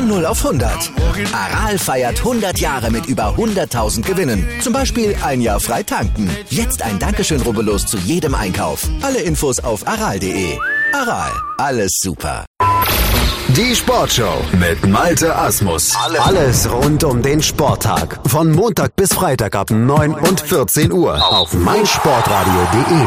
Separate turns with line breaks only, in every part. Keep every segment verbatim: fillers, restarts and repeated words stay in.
Von null auf hundert. Aral feiert hundert Jahre mit über hunderttausend Gewinnen. Zum Beispiel ein Jahr frei tanken. Jetzt ein Dankeschön, rubbellos zu jedem Einkauf. Alle Infos auf aral punkt de. Aral, alles super.
Die Sportshow mit Malte Asmus. Alles rund um den Sporttag. Von Montag bis Freitag ab neun und vierzehn Uhr auf meinsportradio punkt de.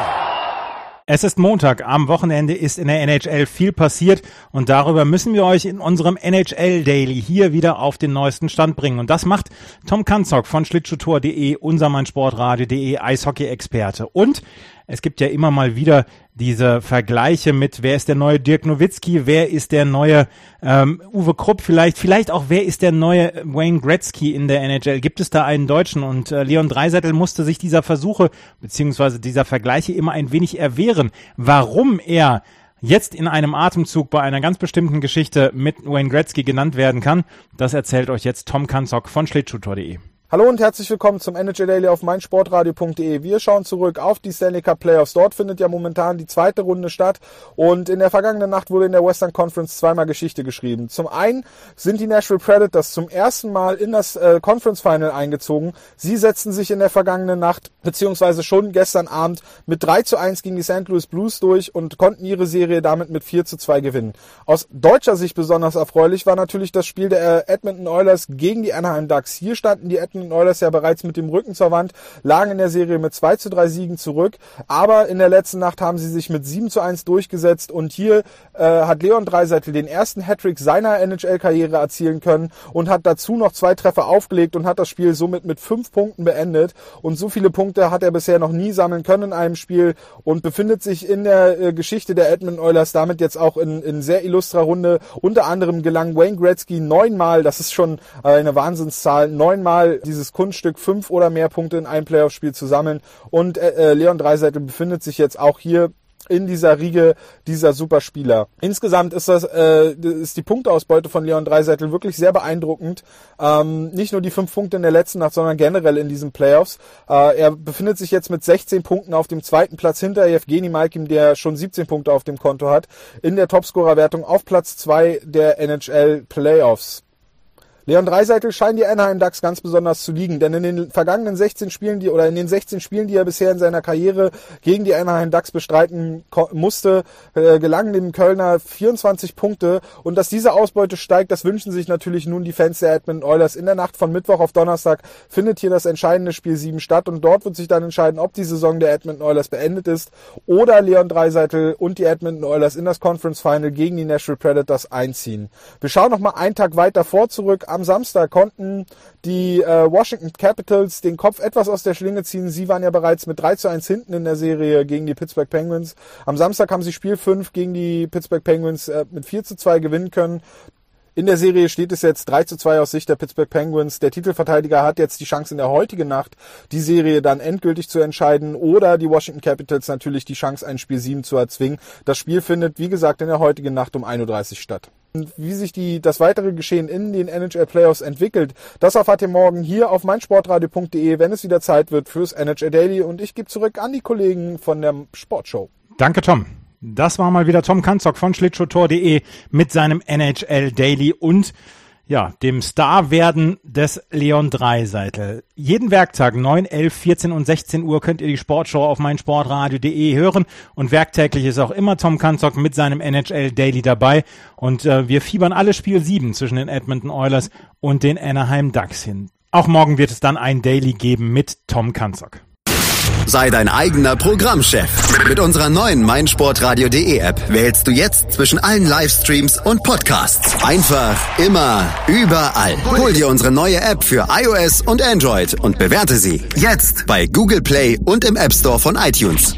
Es ist Montag, am Wochenende ist in der N H L viel passiert und darüber müssen wir euch in unserem N H L Daily hier wieder auf den neuesten Stand bringen. Und das macht Tom Kanzok von schlittschuhtour punkt de, unser meinsportradio punkt de Eishockey-Experte. Und es gibt ja immer mal wieder diese Vergleiche mit, wer ist der neue Dirk Nowitzki, wer ist der neue ähm, Uwe Krupp vielleicht, vielleicht auch, wer ist der neue Wayne Gretzky in der N H L. Gibt es da einen Deutschen? Und äh, Leon Draisaitl musste sich dieser Versuche beziehungsweise dieser Vergleiche immer ein wenig erwehren, warum er jetzt in einem Atemzug bei einer ganz bestimmten Geschichte mit Wayne Gretzky genannt werden kann. Das erzählt euch jetzt Tom Kanzok von schlittschuhtour punkt de.
Hallo und herzlich willkommen zum N H L Daily auf meinsportradio punkt de. Wir schauen zurück auf die Stanley Cup Playoffs. Dort findet ja momentan die zweite Runde statt und in der vergangenen Nacht wurde in der Western Conference zweimal Geschichte geschrieben. Zum einen sind die Nashville Predators zum ersten Mal in das äh, Conference Final eingezogen. Sie setzten sich in der vergangenen Nacht beziehungsweise schon gestern Abend mit drei zu eins gegen die Saint Louis Blues durch und konnten ihre Serie damit mit vier zu zwei gewinnen. Aus deutscher Sicht besonders erfreulich war natürlich das Spiel der äh, Edmonton Oilers gegen die Anaheim Ducks. Hier standen die Edmonton Oilers ja bereits mit dem Rücken zur Wand, lagen in der Serie mit zwei zu drei Siegen zurück, aber in der letzten Nacht haben sie sich mit sieben zu eins durchgesetzt und hier äh, hat Leon Draisaitl den ersten Hattrick seiner N H L-Karriere erzielen können und hat dazu noch zwei Treffer aufgelegt und hat das Spiel somit mit fünf Punkten beendet und so viele Punkte hat er bisher noch nie sammeln können in einem Spiel und befindet sich in der äh, Geschichte der Edmonton Oilers damit jetzt auch in, in sehr illustrer Runde. Unter anderem gelang Wayne Gretzky neunmal, das ist schon äh, eine Wahnsinnszahl, neunmal dieses Kunststück, fünf oder mehr Punkte in einem Playoff-Spiel zu sammeln. Und äh, Leon Draisaitl befindet sich jetzt auch hier in dieser Riege dieser Superspieler. Insgesamt ist das äh, ist die Punkteausbeute von Leon Draisaitl wirklich sehr beeindruckend. Ähm, nicht nur die fünf Punkte in der letzten Nacht, sondern generell in diesen Playoffs. Äh, er befindet sich jetzt mit sechzehn Punkten auf dem zweiten Platz hinter Evgeny Malkin, der schon siebzehn Punkte auf dem Konto hat, in der Topscorer-Wertung auf Platz zwei der N H L Playoffs. Leon Draisaitl scheint die Anaheim Ducks ganz besonders zu liegen, denn in den vergangenen sechzehn Spielen, die oder in den sechzehn Spielen, die er bisher in seiner Karriere gegen die Anaheim Ducks bestreiten ko- musste, äh, gelangen dem Kölner vierundzwanzig Punkte und dass diese Ausbeute steigt, das wünschen sich natürlich nun die Fans der Edmonton Oilers. In der Nacht von Mittwoch auf Donnerstag findet hier das entscheidende Spiel sieben statt und dort wird sich dann entscheiden, ob die Saison der Edmonton Oilers beendet ist oder Leon Draisaitl und die Edmonton Oilers in das Conference Final gegen die Nashville Predators einziehen. Wir schauen noch mal einen Tag weiter vor zurück. Am Samstag konnten die äh, Washington Capitals den Kopf etwas aus der Schlinge ziehen. Sie waren ja bereits mit drei zu eins hinten in der Serie gegen die Pittsburgh Penguins. Am Samstag haben sie Spiel fünf gegen die Pittsburgh Penguins äh, mit vier zu zwei gewinnen können. In der Serie steht es jetzt drei zu zwei aus Sicht der Pittsburgh Penguins. Der Titelverteidiger hat jetzt die Chance in der heutigen Nacht, die Serie dann endgültig zu entscheiden oder die Washington Capitals natürlich die Chance, ein Spiel sieben zu erzwingen. Das Spiel findet, wie gesagt, in der heutigen Nacht um ein Uhr dreißig statt. Wie sich die, das weitere Geschehen in den N H L Playoffs entwickelt, das erfahrt ihr morgen hier auf meinsportradio punkt de, wenn es wieder Zeit wird fürs N H L Daily und ich gebe zurück an die Kollegen von der Sportshow.
Danke, Tom. Das war mal wieder Tom Kanzok von schlittschuhtour punkt de mit seinem N H L Daily und ja, dem Starwerden des Leon Draisaitl. Jeden Werktag neun, elf, vierzehn und sechzehn Uhr könnt ihr die Sportshow auf meinsportradio punkt de hören und werktäglich ist auch immer Tom Kanzok mit seinem N H L Daily dabei und äh, wir fiebern alle Spiel sieben zwischen den Edmonton Oilers und den Anaheim Ducks hin. Auch morgen wird es dann ein Daily geben mit Tom Kanzok.
Sei dein eigener Programmchef. Mit unserer neuen meinsportradio punkt de App wählst du jetzt zwischen allen Livestreams und Podcasts. Einfach, immer, überall. Hol dir unsere neue App für iOS und Android und bewerte sie jetzt bei Google Play und im App Store von iTunes.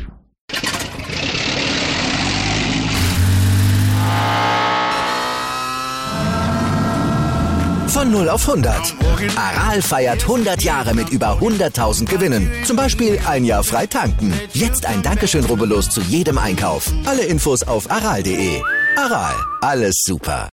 Von null auf hundert. Aral feiert hundert Jahre mit über hunderttausend Gewinnen. Zum Beispiel ein Jahr frei tanken. Jetzt ein Dankeschön, rubbellos zu jedem Einkauf. Alle Infos auf aral punkt de. Aral, alles super.